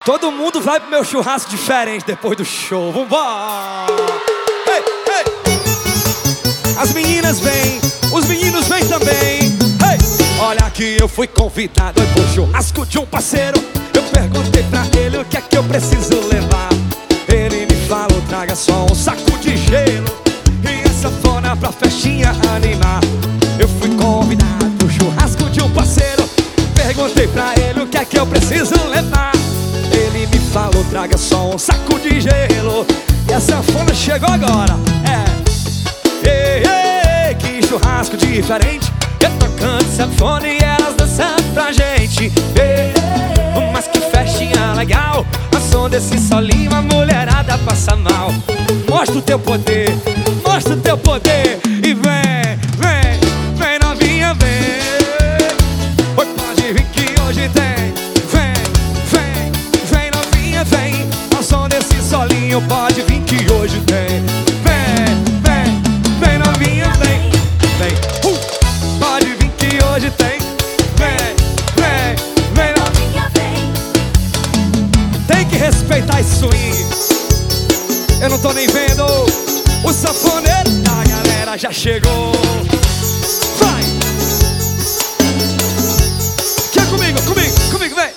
Todo mundo vai pro meu churrasco diferente depois do show. Vambora! Hey, hey. As meninas vêm, os meninos vêm também. Hey. Olha que eu fui convidado pro churrasco de um parceiro. Eu perguntei pra ele o que é que eu preciso levar. Ele me falou, traga só um saco de gelo e a sanfona pra festinha animar. Eu fui convidado pro churrasco de um parceiro. Perguntei pra ele o que é que eu preciso levar. Ele me falou, traga só um saco de gelo e a sanfona chegou agora. Ei, ei, que churrasco diferente. Eu tocando sanfona e elas dançando pra gente. Ei, mas que festinha legal. A som desse solinho a mulherada passa mal. Mostra o teu poder, mostra o teu poder. E vem, vem, vem novinha, vem. Oi, pode vir que hoje tem. Vem, ao som desse solinho, pode vir que hoje tem. Vem, vem, vem novinha, vem, vem, pode vir que hoje tem. Vem, vem, vem novinha, vem. Tem que respeitar esse swing. Eu não tô nem vendo. O sanfoneiro da galera já chegou. Vai! Quer comigo, comigo, vem.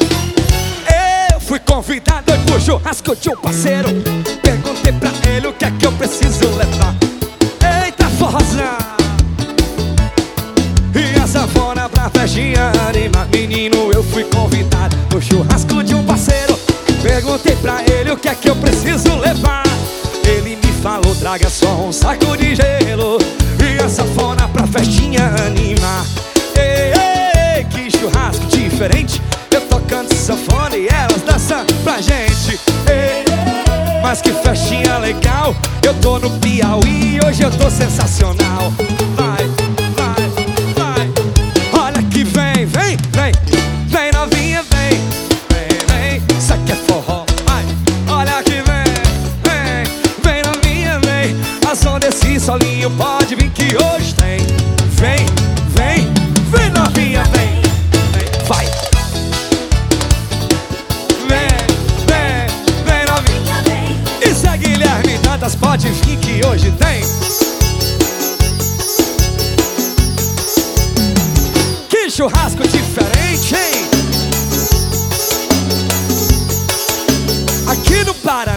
Fui convidado pro churrasco de um parceiro. Perguntei pra ele o que é que eu preciso levar. Eita forrozão e a sanfona pra festinha animar. Menino, eu fui convidado pro churrasco de um parceiro. Perguntei pra ele o que é que eu preciso levar. Ele me falou, traga só um saco de gelo e a sanfona pra festinha animar. Ei, ei, que churrasco diferente. Eu tocando sanfona e elas dançando pra gente. Ei, mas que festinha legal. Eu tô no Piauí e hoje eu tô sensacional. Vai, vai, vai. Olha que vem, vem, vem. Vem novinha, vem. Vem, vem, isso aqui é forró. Vai, olha que vem, vem. Vem novinha, vem. A som desse solinho pode vir que hoje tem. Vem, vem, vem novinha, vem. Vai. Guilherme Dantas, pode vir que hoje tem. Que churrasco diferente, hein? Aqui no Paraná.